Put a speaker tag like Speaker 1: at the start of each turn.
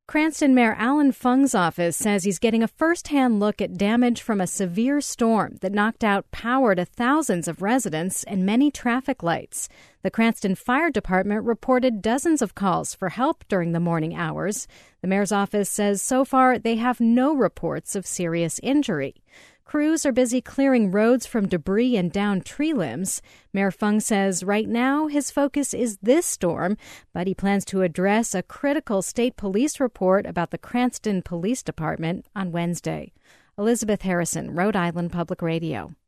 Speaker 1: Cranston Mayor Alan Fung's office says he's getting a first-hand look at damage from a severe storm that knocked out power to thousands of residents and many traffic lights. The Cranston Fire Department reported dozens of calls for help during the morning hours. The mayor's office says so far they have no reports of serious injury. Crews are busy clearing roads from debris and downed tree limbs. Mayor Fung says right now his focus is this storm, but he plans to address a critical state police report about the Cranston Police Department on Wednesday. Elizabeth Harrison, Rhode Island Public Radio.